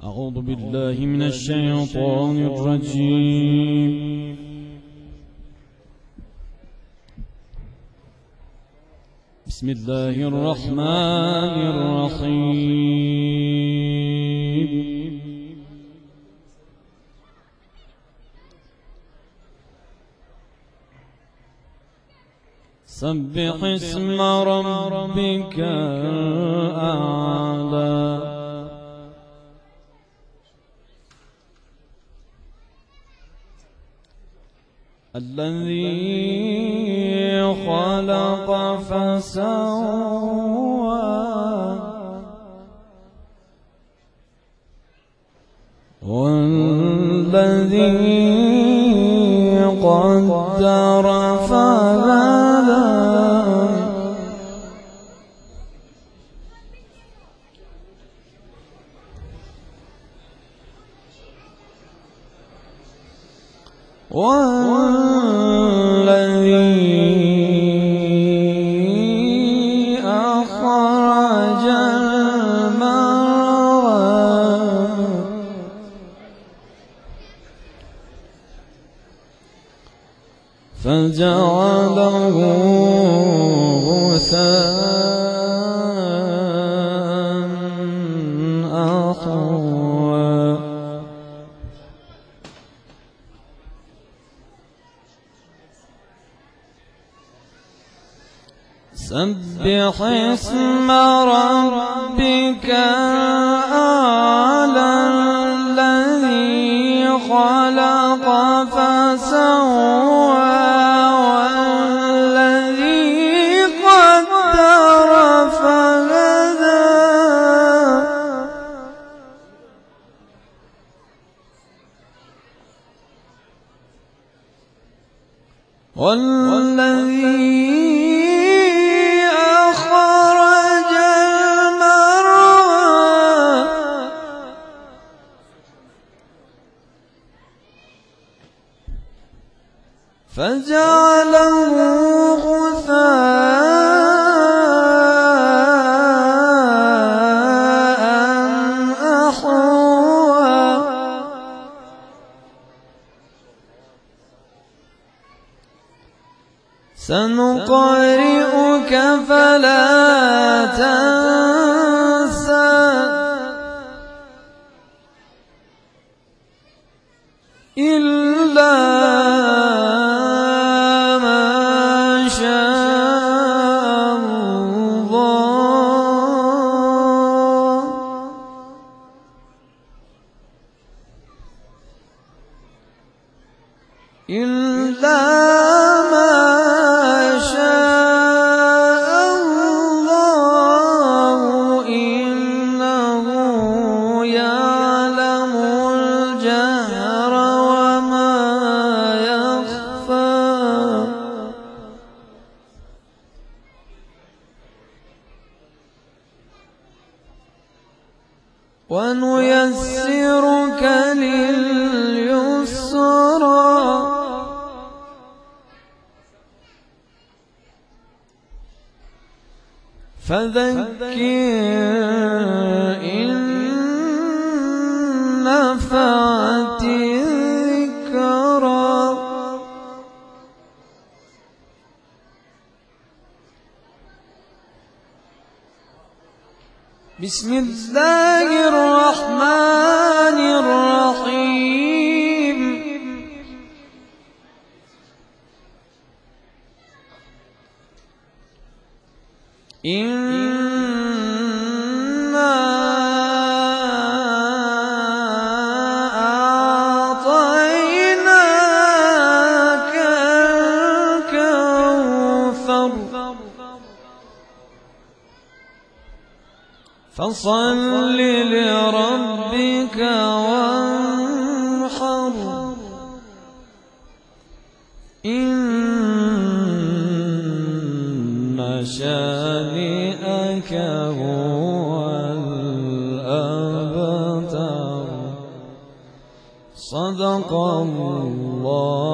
أعوذ بالله من الشيطان الرجيم. بسم الله الرحمن الرحيم. سبح اسم ربك الأعلى الذي خلق فسوى والذي قدر فهدى والذي أخرج المرعى فجعله غثاء أحوى سبح اسم ربك الأعلى الذي خلق فسوى والذي قدر فهدى والذي فجعله غثاء أحوى سنقرئك فلا تنسى إلا ما شاء الله إنه يعلم الجهر وما يخفى ونيسرك لليسرى فذكر إن نفعت الذكرى بسم الله الرحمن الرحيم. إنا أعطيناك الكوثر فصل لربك وانحر إن شانئك هو الأبتر. صدق الله